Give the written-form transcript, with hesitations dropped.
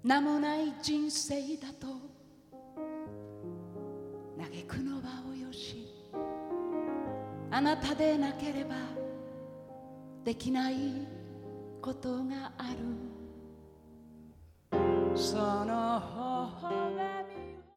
名もない人生だと嘆くのはおよし、あなたでなければできないことがある。その方法が